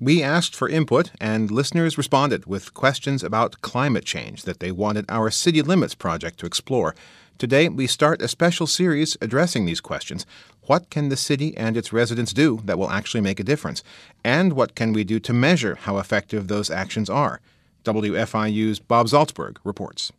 We asked for input, and listeners responded with questions about climate change that they wanted our City Limits project to explore. Today, we start a special series addressing these questions. What can the city and its residents do that will actually make a difference? And what can we do to measure how effective those actions are? WFIU's Bob Zaltsberg reports.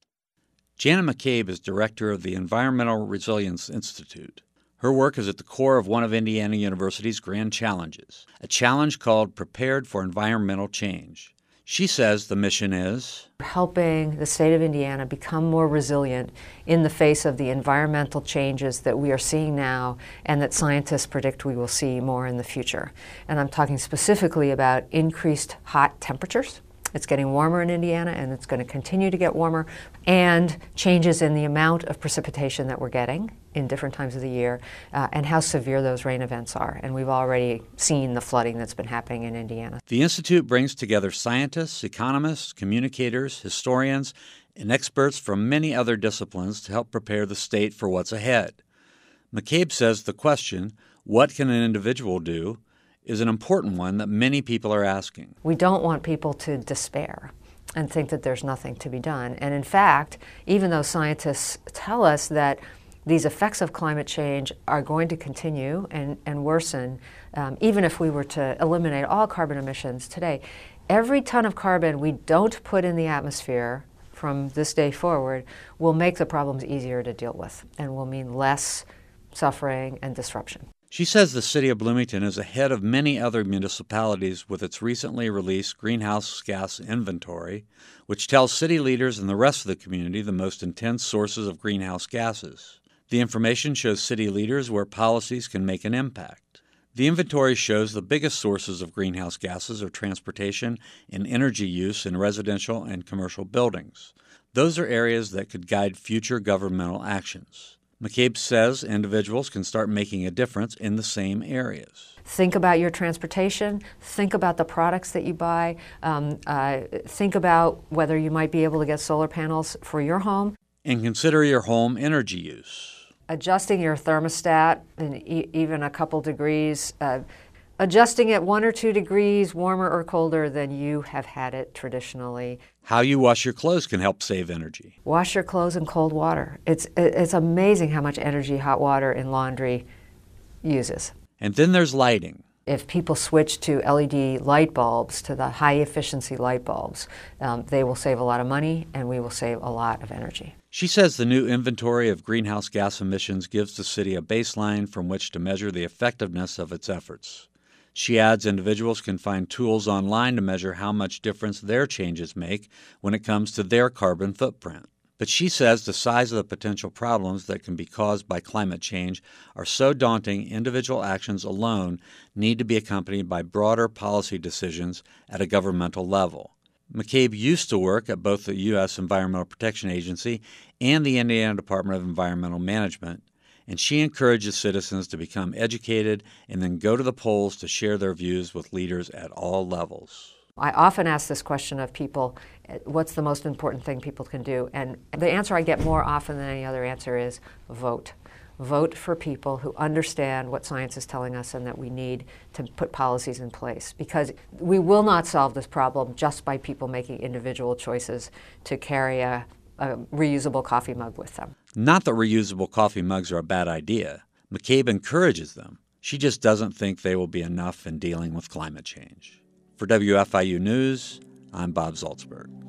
Janet McCabe is director of the Environmental Resilience Institute. Her work is at the core of one of Indiana University's grand challenges, a challenge called Prepared for Environmental Change. She says the mission is helping the state of Indiana become more resilient in the face of the environmental changes that we are seeing now and that scientists predict we will see more in the future. And I'm talking specifically about increased hot temperatures. It's getting warmer in Indiana, and it's going to continue to get warmer, and changes in the amount of precipitation that we're getting in different times of the year, and how severe those rain events are. And we've already seen the flooding that's been happening in Indiana. The Institute brings together scientists, economists, communicators, historians, and experts from many other disciplines to help prepare the state for what's ahead. McCabe says the question, what can an individual do, is an important one that many people are asking. We don't want people to despair and think that there's nothing to be done. And in fact, even though scientists tell us that these effects of climate change are going to continue and worsen, even if we were to eliminate all carbon emissions today, every ton of carbon we don't put in the atmosphere from this day forward will make the problems easier to deal with and will mean less suffering and disruption. She says the city of Bloomington is ahead of many other municipalities with its recently released greenhouse gas inventory, which tells city leaders and the rest of the community the most intense sources of greenhouse gases. The information shows city leaders where policies can make an impact. The inventory shows the biggest sources of greenhouse gases are transportation and energy use in residential and commercial buildings. Those are areas that could guide future governmental actions. McCabe says individuals can start making a difference in the same areas. Think about your transportation. Think about the products that you buy. Think about whether you might be able to get solar panels for your home. And consider your home energy use. Adjusting your thermostat and even a couple degrees, adjusting it 1 or 2 degrees warmer or colder than you have had it traditionally. How you wash your clothes can help save energy. Wash your clothes in cold water. It's amazing how much energy hot water in laundry uses. And then there's lighting. If people switch to LED light bulbs, to the high-efficiency light bulbs, they will save a lot of money and we will save a lot of energy. She says the new inventory of greenhouse gas emissions gives the city a baseline from which to measure the effectiveness of its efforts. She adds individuals can find tools online to measure how much difference their changes make when it comes to their carbon footprint. But she says the size of the potential problems that can be caused by climate change are so daunting, individual actions alone need to be accompanied by broader policy decisions at a governmental level. McCabe used to work at both the U.S. Environmental Protection Agency and the Indiana Department of Environmental Management, and she encourages citizens to become educated and then go to the polls to share their views with leaders at all levels. I often ask this question of people, what's the most important thing people can do? And the answer I get more often than any other answer is vote. Vote for people who understand what science is telling us and that we need to put policies in place. Because we will not solve this problem just by people making individual choices to carry a reusable coffee mug with them. Not that reusable coffee mugs are a bad idea. McCabe encourages them. She just doesn't think they will be enough in dealing with climate change. For WFIU News, I'm Bob Zaltsberg.